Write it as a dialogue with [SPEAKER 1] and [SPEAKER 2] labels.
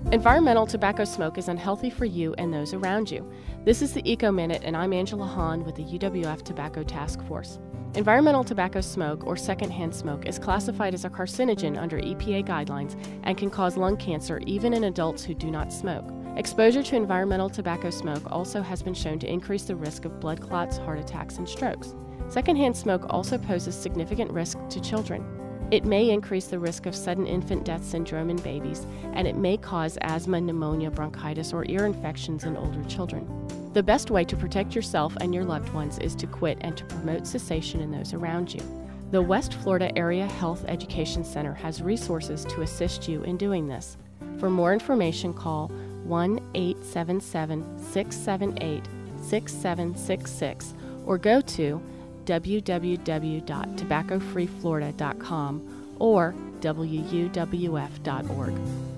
[SPEAKER 1] Environmental tobacco smoke is unhealthy for you and those around you. This is the Eco Minute, and I'm Angela Hahn with the UWF Tobacco Task Force. Environmental tobacco smoke, or secondhand smoke, is classified as a carcinogen under EPA guidelines and can cause lung cancer even in adults who do not smoke. Exposure to environmental tobacco smoke also has been shown to increase the risk of blood clots, heart attacks, and strokes. Secondhand smoke also poses significant risk to children. It may increase the risk of sudden infant death syndrome in babies, and it may cause asthma, pneumonia, bronchitis, or ear infections in older children. The best way to protect yourself and your loved ones is to quit and to promote cessation in those around you. The West Florida Area Health Education Center has resources to assist you in doing this. For more information, call 1-877-678-6766 or go to www.tobaccofreeflorida.com or wuwf.org.